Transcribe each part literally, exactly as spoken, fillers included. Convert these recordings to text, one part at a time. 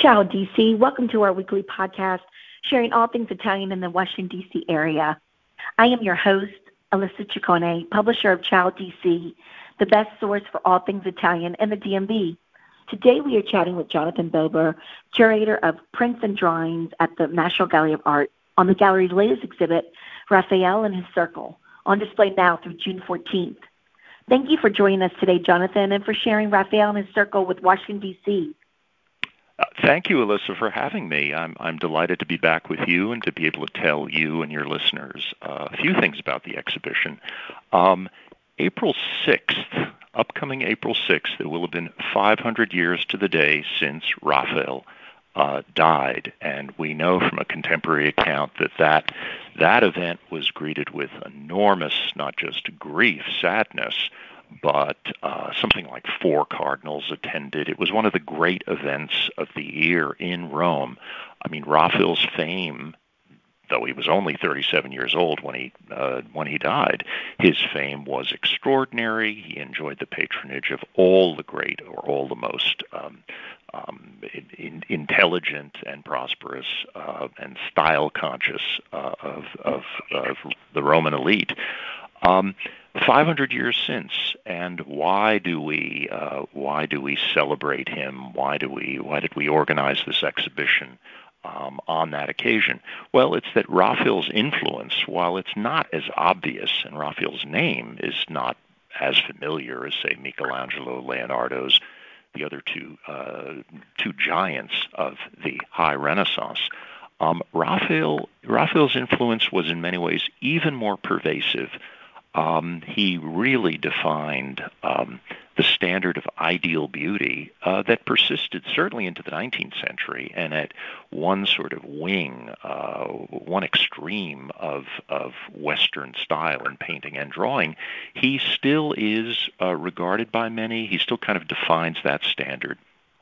Ciao, D C. Welcome to our weekly podcast, sharing all things Italian in the Washington, D C area. I am your host, Alyssa Ciccone, publisher of Ciao, D C, the best source for all things Italian in the D M V. Today we are chatting with Jonathan Bober, curator of prints and drawings at the National Gallery of Art, on the gallery's latest exhibit, Raphael and His Circle, on display now through June fourteenth. Thank you for joining us today, Jonathan, and for sharing Raphael and His Circle with Washington, D C. Uh, thank you, Alyssa, for having me. I'm, I'm delighted to be back with you and to be able to tell you and your listeners uh, a few things about the exhibition. Um, April sixth, upcoming April sixth, it will have been five hundred years to the day since Raphael uh, died, and we know from a contemporary account that, that that event was greeted with enormous, not just grief, sadness, but uh, something like four cardinals attended. It was one of the great events of the year in Rome. I mean, Raphael's fame, though he was only thirty-seven years old when he uh, when he died, his fame was extraordinary. He enjoyed the patronage of all the great, or all the most um, um, in, intelligent and prosperous uh, and style-conscious uh, of, of, of the Roman elite. Um, five hundred years since, and why do we uh, why do we celebrate him? Why do we why did we organize this exhibition um, on that occasion? Well, it's that Raphael's influence, while it's not as obvious, and Raphael's name is not as familiar as, say, Michelangelo, Leonardo's, the other two uh, two giants of the High Renaissance. Um, Raphael Raphael's influence was in many ways even more pervasive. Um, he really defined um, the standard of ideal beauty uh, that persisted certainly into the nineteenth century, and at one sort of wing, uh, one extreme of, of Western style in painting and drawing, he still is uh, regarded by many. He still kind of defines that standard.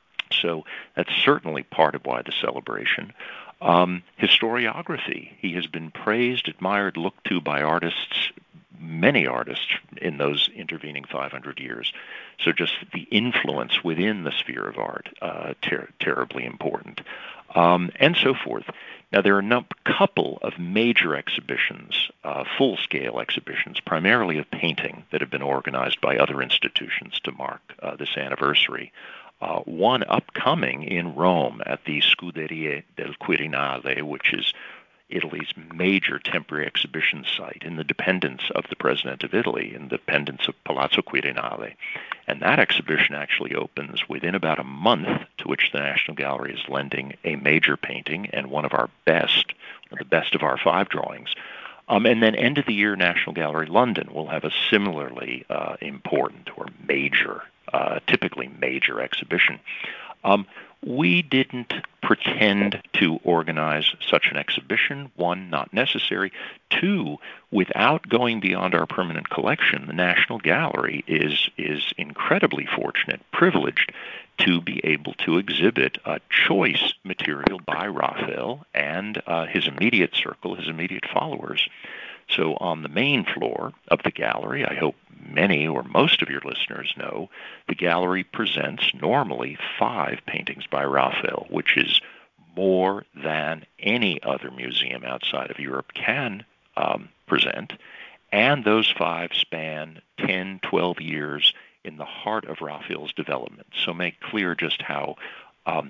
So that's certainly part of why the celebration. Um, historiography, he has been praised, admired, looked to by artists, many artists in those intervening five hundred years. So just the influence within the sphere of art, uh, ter- terribly important, um, and so forth. Now, there are a num- couple of major exhibitions, uh, full-scale exhibitions, primarily of painting, that have been organized by other institutions to mark uh, this anniversary. Uh, one upcoming in Rome at the Scuderie del Quirinale, which is Italy's major temporary exhibition site in the dependence of the President of Italy, in the dependence of Palazzo Quirinale. And that exhibition actually opens within about a month, to which the National Gallery is lending a major painting and one of our best, one of the best of our five drawings. Um, and then end of the year, National Gallery London will have a similarly uh, important or major, uh, typically major exhibition. Um, we didn't pretend to organize such an exhibition. One, not necessary. Two, without going beyond our permanent collection, the National Gallery is is incredibly fortunate, privileged, to be able to exhibit a choice material by Raphael and uh, his immediate circle, his immediate followers. So on the main floor of the gallery, I hope many or most of your listeners know, the gallery presents normally five paintings by Raphael, which is more than any other museum outside of Europe can um, present. And those five span ten, twelve years in the heart of Raphael's development. So make clear just how um,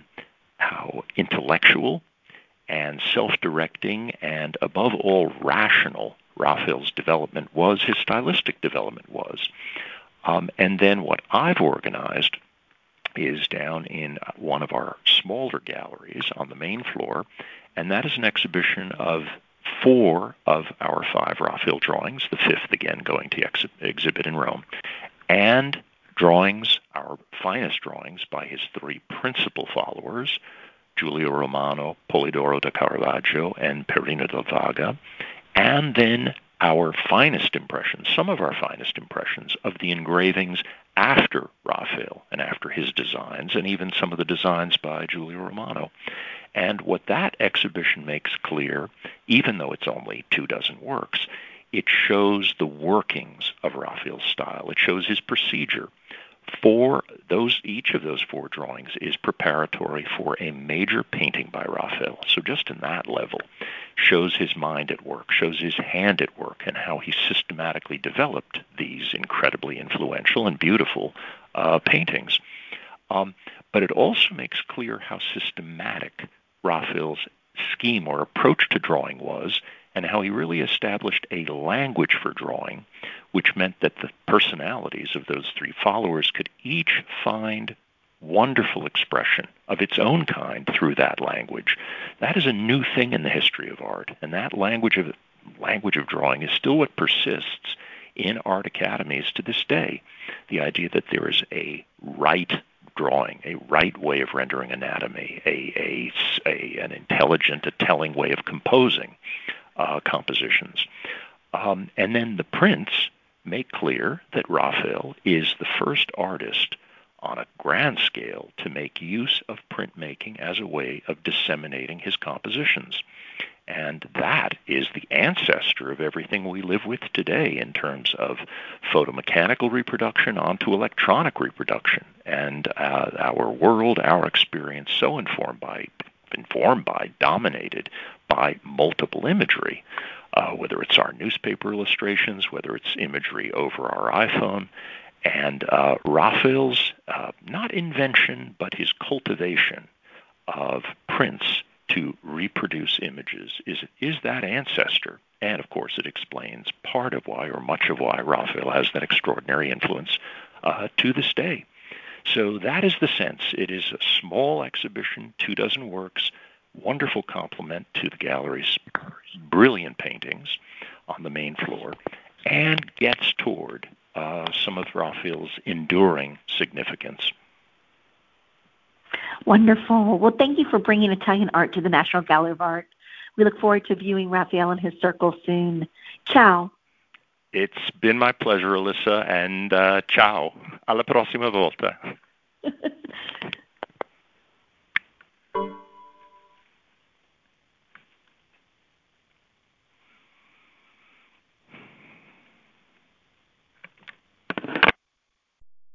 how intellectual and self-directing and, above all, rational Raphael's development was, his stylistic development was. Um, and then what I've organized is down in one of our smaller galleries on the main floor, and that is an exhibition of four of our five Raphael drawings, the fifth again going to ex- exhibit in Rome, and drawings, our finest drawings, by his three principal followers, Giulio Romano, Polidoro da Caravaggio, and Perino del Vaga, and then our finest impressions, some of our finest impressions of the engravings after Raphael and after his designs, and even some of the designs by Giulio Romano. And what that exhibition makes clear, even though it's only two dozen works, it shows the workings of Raphael's style. It shows his procedure four those each of those four drawings is preparatory for a major painting by Raphael. So just in that level, shows his mind at work, shows his hand at work, and how he systematically developed these incredibly influential and beautiful uh, paintings. Um, but it also makes clear how systematic Raphael's scheme or approach to drawing was, and how he really established a language for drawing, which meant that the personalities of those three followers could each find wonderful expression of its own kind through that language. That is a new thing in the history of art, and that language of language of drawing is still what persists in art academies to this day. The idea that there is a right drawing, a right way of rendering anatomy, a, a, a an intelligent, a telling way of composing uh, compositions. Um, and then the prints make clear that Raphael is the first artist on a grand scale to make use of printmaking as a way of disseminating his compositions. And that is the ancestor of everything we live with today in terms of photomechanical reproduction onto electronic reproduction. And uh, our world, our experience, so informed by, informed by, dominated by multiple imagery, uh, whether it's our newspaper illustrations, whether it's imagery over our iPhone. And uh, Raphael's, uh, not invention, but his cultivation of prints to reproduce images is is that ancestor. And, of course, it explains part of why, or much of why, Raphael has that extraordinary influence uh, to this day. So that is the sense. It is a small exhibition, two dozen works, wonderful complement to the gallery's brilliant paintings on the main floor, and gets toward uh, some of Raphael's enduring significance. Wonderful. Well, thank you for bringing Italian art to the National Gallery of Art. We look forward to viewing Raphael and his circle soon. Ciao. It's been my pleasure, Alyssa, and uh, ciao. Alla prossima volta.